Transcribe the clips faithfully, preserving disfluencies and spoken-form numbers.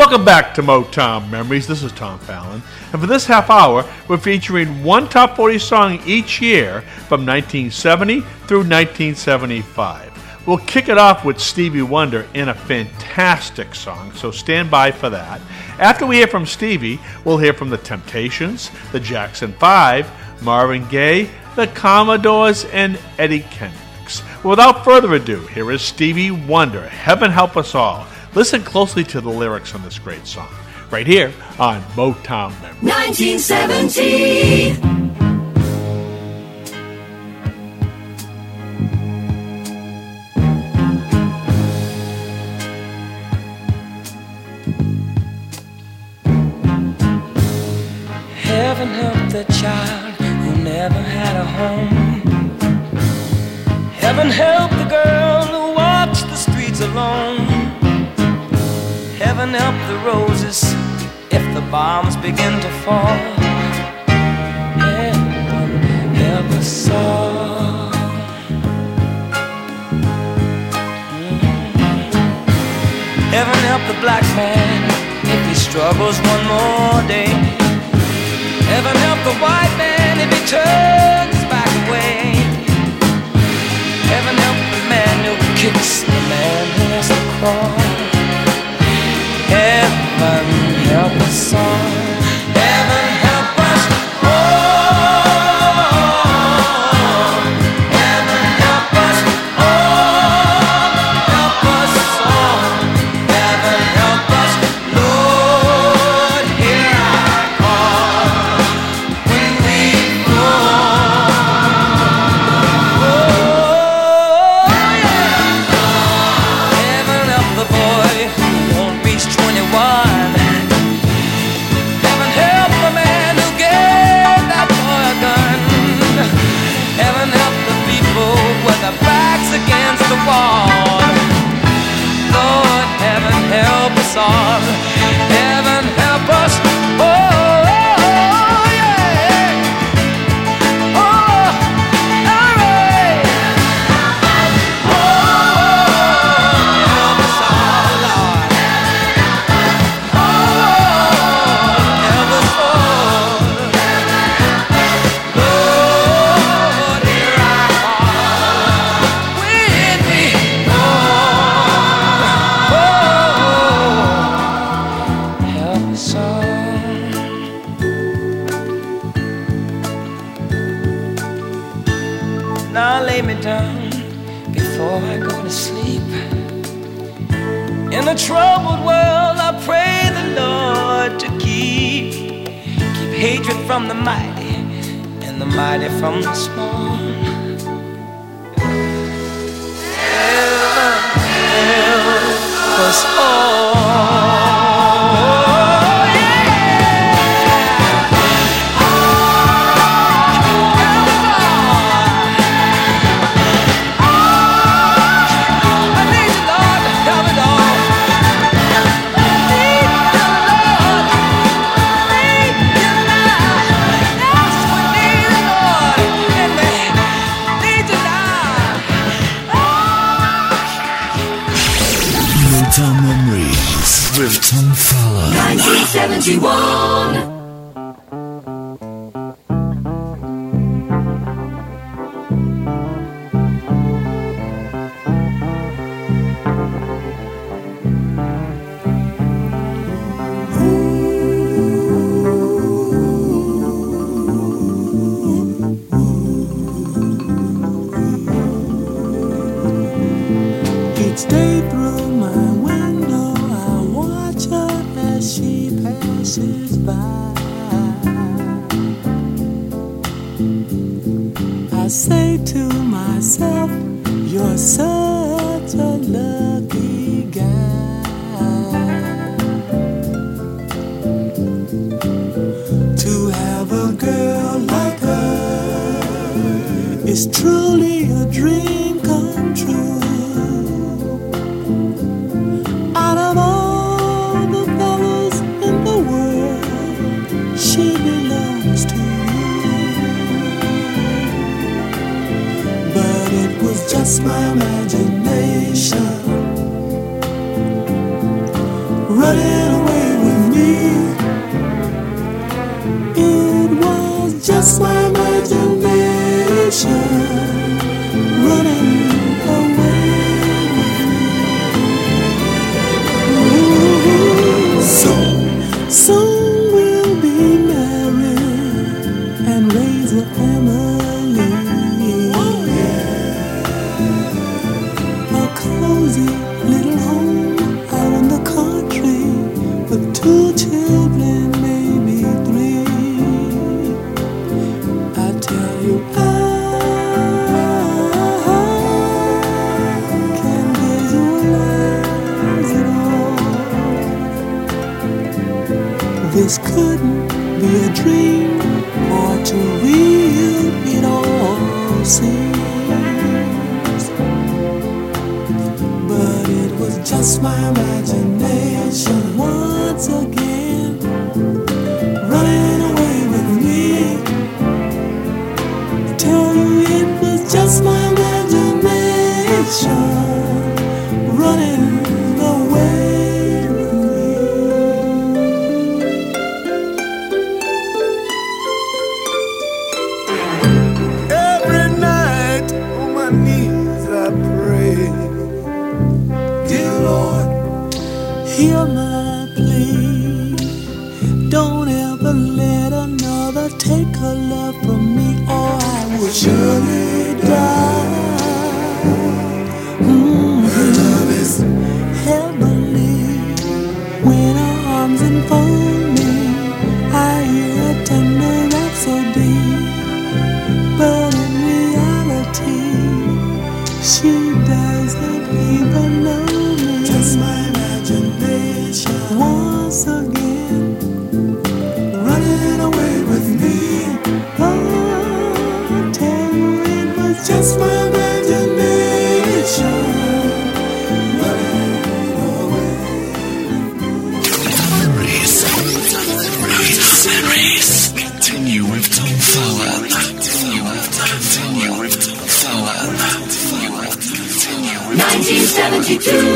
Welcome back to Motown Memories. This is Tom Fallon. And for this half hour, we're featuring one top forty song each year from nineteen seventy through nineteen seventy-five. We'll kick it off with Stevie Wonder in a fantastic song, so stand by for that. After we hear from Stevie, we'll hear from the Temptations, the Jackson Five, Marvin Gaye, the Commodores, and Eddie Kendricks. Without further ado, here is Stevie Wonder, Heaven Help Us All. Listen closely to the lyrics on this great song, right here on Motown Memories. nineteen seventy. Heaven help the child who never had a home. Heaven help the girl who walks the streets alone. Heaven help the roses if the bombs begin to fall. Heaven help us all. Mm-hmm. Heaven help the black man if he struggles one more day. Heaven help the white man if he turns his back away. Heaven help the man who kicks the man who has to crawl. Heaven help us all. Heaven help us all. Heaven help us all. Help us all. Heaven help us, Lord, hear our call when we fall. Oh, yeah. Heaven help the boy who won't reach twenty-one. Heaven help the man who gave that boy a gun. Heaven help the people with their backs against the wall. Lord, heaven help us all. Heaven help us. Oh, yeah. Oh, all right. Oh, help us all, Lord. Oh, help us all. Lord, hear our call when we fall. Oh, help us all. Now lay me down before I go to sleep. In a troubled world, I pray the Lord to keep Keep hatred from the mighty and the mighty from the small. Heaven help us all. Motown Memories with Tom Fallon. nineteen seventy-one. Each day through my window, I watch her as she passes by. I say to myself, you're such a lucky guy to have a girl like her. It's truly a dream come true. Out of all the fellas in the world, she belongs to you. But it was just my imagination running away just my imagination running away. Ooh, soon, soon we'll be married and raise a family. Oh, yeah. A cozy little home out in the country with two children, maybe three. I tell you, I can visualize it all. This couldn't be a dream, or too real it all seems. But it was just my imagination once again running away with me. I tell you, it was just my imagination running away with me. Every night on my knees I pray, dear Lord, hear my plea. Don't ever let another take her love from me, or I will surely die. Mm-hmm. Her love is heavenly. When her arms enfold me, I hear a tender rhapsody. But in reality, she doesn't even know me. Just my imagination once again running away with me. Oh, I tell you, it was just my imagination running away with me. Memories. Memories. Continue with Tom Fallon. Continue with Continue with Tom Fallon. Continue with Continue with nineteen seventy-two.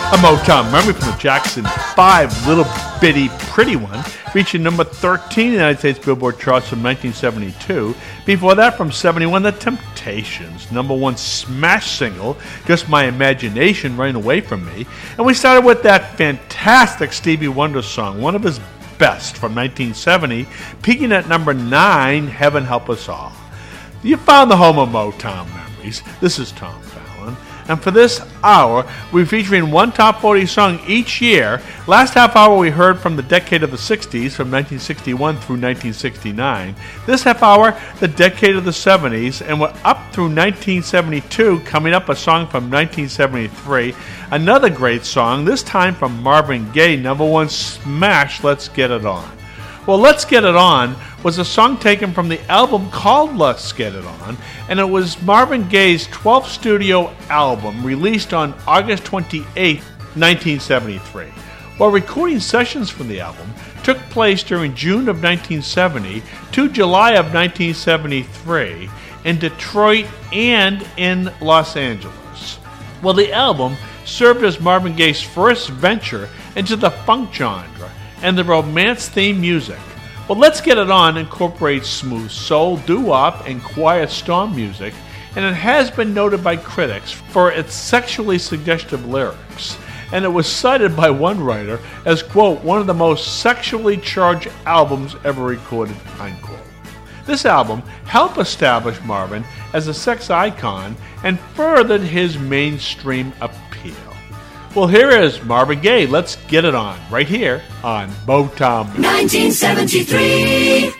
A Motown memory from the Jackson five, Little Bitty Pretty One, reaching number thirteen in the United States Billboard charts from nineteen seventy-two. Before that, from seventy-one, The Temptations, number one smash single, Just My Imagination, Running Away From Me. And we started with that fantastic Stevie Wonder song, one of his best, from nineteen seventy, peaking at number nine, Heaven Help Us All. You found the home of Motown memories. This is Tom Fallon. And for this hour, we're featuring one top forty song each year. Last half hour, we heard from the decade of the sixties, from nineteen sixty-one through nineteen sixty-nine. This half hour, the decade of the seventies, and we're up through nineteen seventy-two, coming up a song from nineteen seventy-three. Another great song, this time from Marvin Gaye, number one smash, Let's Get It On. Well, Let's Get It On was a song taken from the album called Let's Get It On, and it was Marvin Gaye's twelfth studio album released on August twenty-eighth, nineteen seventy-three. While recording sessions for the album took place during June of nineteen seventy to July of nineteen seventy-three in Detroit and in Los Angeles. Well, the album served as Marvin Gaye's first venture into the funk genre and the romance theme music. Well, Let's Get It On incorporates smooth soul, doo-wop, and quiet storm music, and it has been noted by critics for its sexually suggestive lyrics. And it was cited by one writer as, quote, one of the most sexually charged albums ever recorded, unquote. This album helped establish Marvin as a sex icon and furthered his mainstream appeal. Well, here is Marvin Gaye, Let's Get It On, right here on Motown. nineteen seventy-three.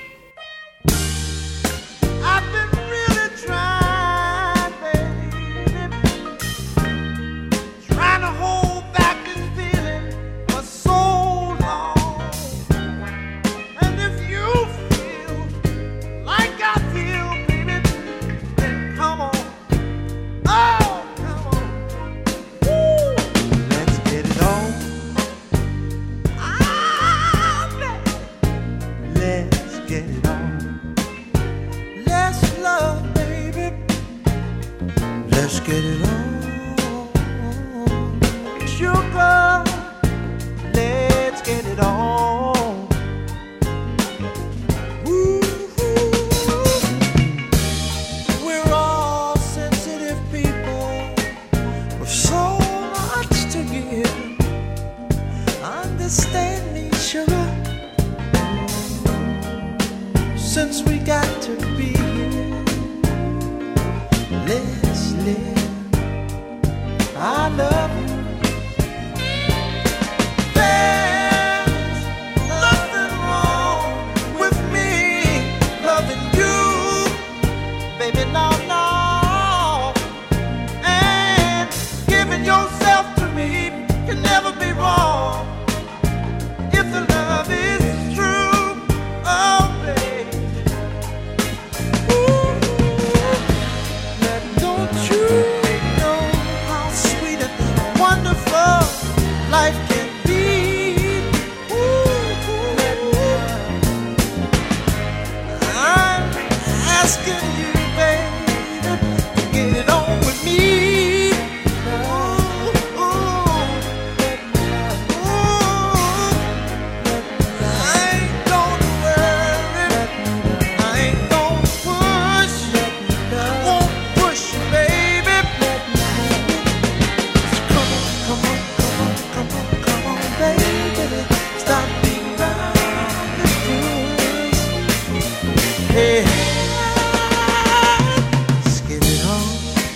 I've been really trying, baby, trying to hold back this feeling for so long. And if you feel like I feel, baby, then come on. Oh, come on. Woo. Let's get it on. Ah, baby. Let's get it on. Let's love, baby. Let's get it on. Sugar, let's get it on. Ooh, we're all sensitive people with so much to give. Understand me, sugar. Since we got to be here, let's live. I love you. There's nothing wrong with me loving you, baby, no, no. And giving yourself to me can never be wrong if the love is true. Oh, baby. Don't you know how sweet and wonderful life can be? Ooh, I'm asking you, baby, to get it on with me. Ooh, ooh, ooh. I ain't gonna worry, I ain't gonna push, I won't push you, baby. Come on, come on, come on, come on, come on, baby. Stop being around the bush. Hey, let's get it on.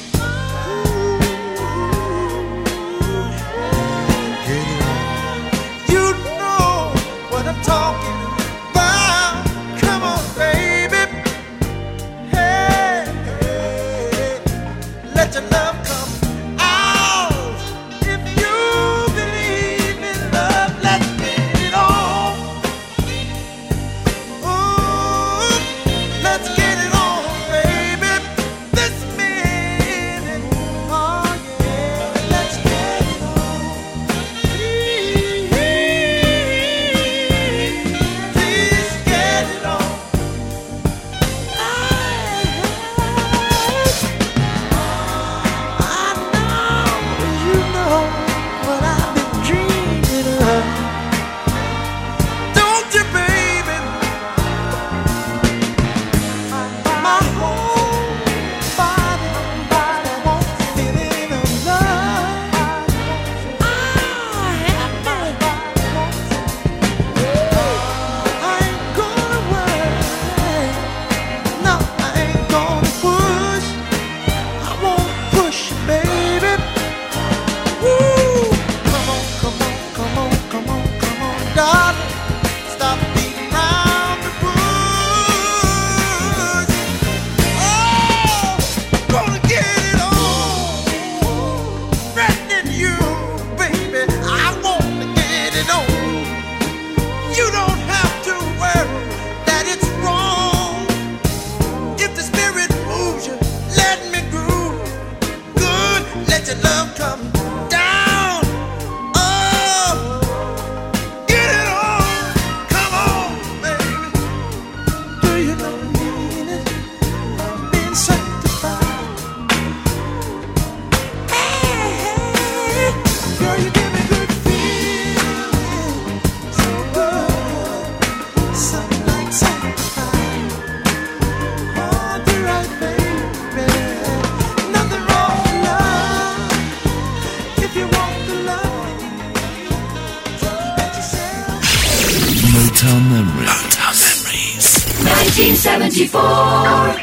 Get it on. You know what I'm talking about. Come on, baby. Hey, hey, let your love come out. If you believe in love, let's get it on. Ooh, let's get it on, baby. This minute, oh yeah, let's get it on. Please, please get it on. I let your love come down. Oh, get it on. Come on, baby. Do you know the meaning of being sanctified? Hey, girl, you give me good feeling. So good, something like sanctified. Oh, do right, baby. Nothing wrong with love. If you want the love, just let yourself. Motown Memories. Motown Memories. nineteen seventy-four.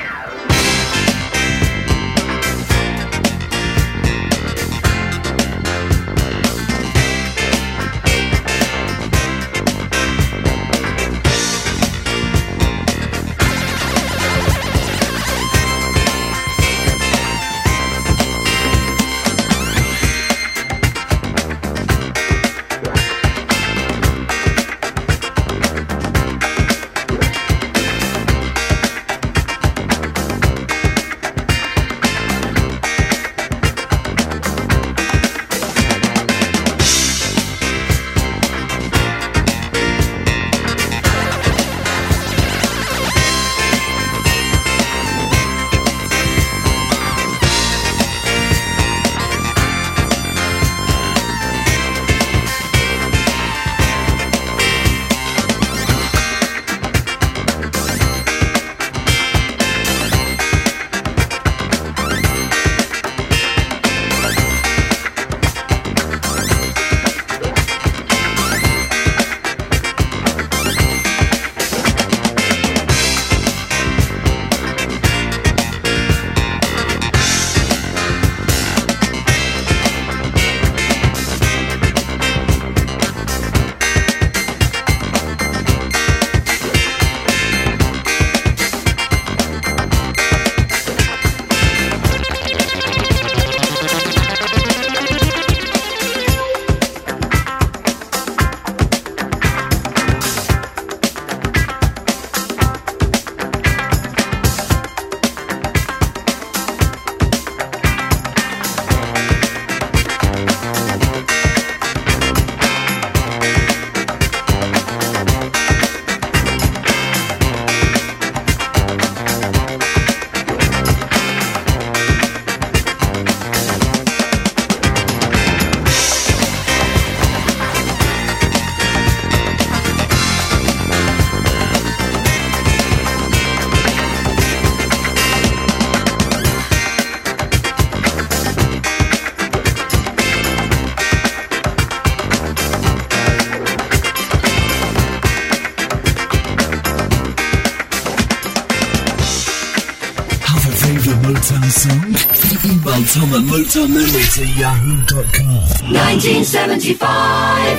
Motown song? Email Tom at motown memories at yahoo dot com. nineteen seventy-five.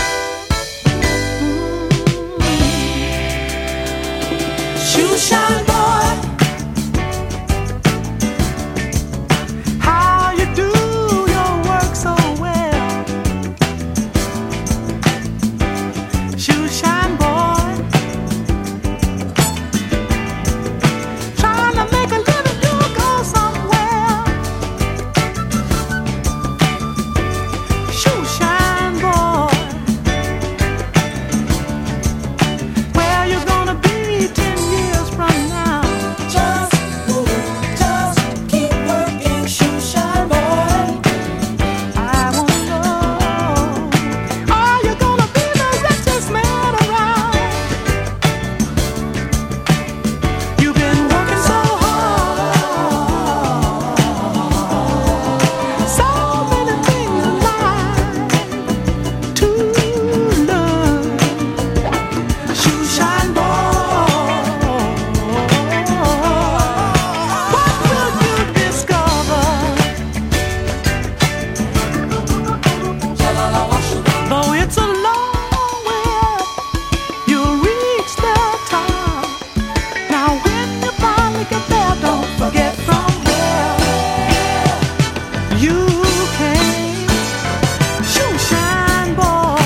Shoe shine boy, how you do your work so well. Shoe shine boy, trying to make a living, you go somewhere. Shoe shine boy, where you gonna be ten years from now? Just, just keep working, shoe shine boy. I wanna know, are you gonna be the richest man around? You've been working so hard, so many things in life to learn. Shoe shine boy, what will you discover? Though it's a long way up, you'll reach the top. Now when you finally get there, don't forget from where you came. Shoe shine boy,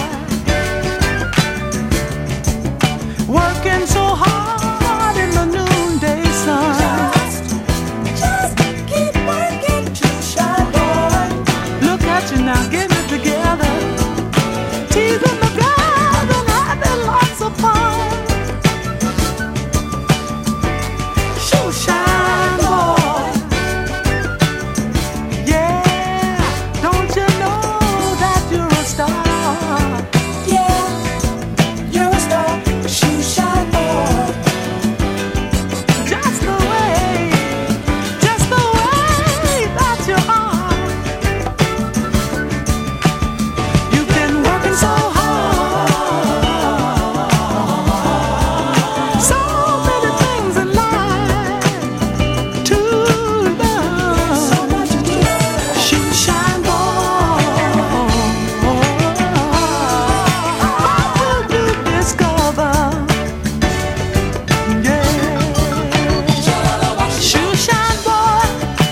working so hard in the noonday sun. Just, just keep working, shoe shine boy. got you now, getting it together. Teasing the girls and having lots of fun. Shoe shine boy. Yeah, don't you know that you're a star? Yeah, you're a star. Shoe shine boy. Just the way, just the way that you are. You've been working so hard. So many things in life to learn. So much to learn. Shoe shine boy. What will you discover? Yeah. Shoe shine boy.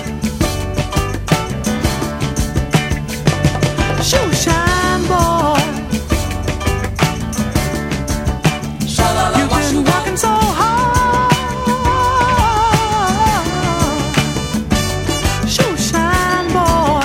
Shoe shine boy. You've been working so hard. Shoe shine boy.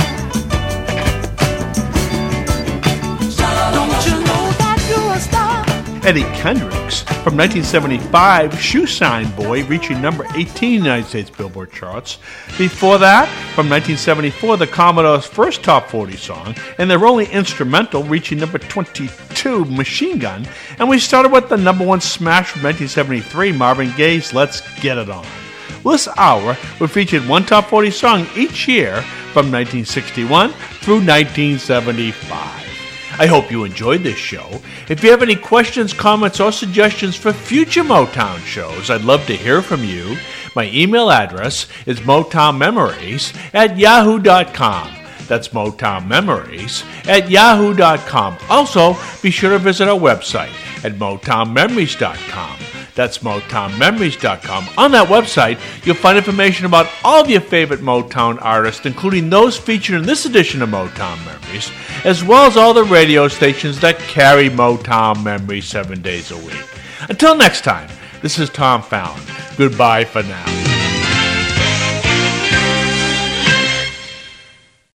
Don't you know that you're a star? Eddie Kendricks from nineteen seventy-five, Shoe Shine Boy, reaching number eighteen in the United States Billboard charts. Before that, from nineteen seventy-four, the Commodore's first top forty song, and their only instrumental, reaching number twenty-two, Machine Gun. And we started with the number one smash from nineteen seventy-three, Marvin Gaye's Let's Get It On. Well, this hour, we featured one top forty song each year from nineteen sixty-one through nineteen seventy-five. I hope you enjoyed this show. If you have any questions, comments, or suggestions for future Motown shows, I'd love to hear from you. My email address is motownmemories at yahoo dot com. That's motownmemories at yahoo dot com. Also, be sure to visit our website at motown memories dot com. That's motown memories dot com. On that website, you'll find information about all of your favorite Motown artists, including those featured in this edition of Motown Memories, as well as all the radio stations that carry Motown Memories seven days a week. Until next time, this is Tom Fallon. Goodbye for now.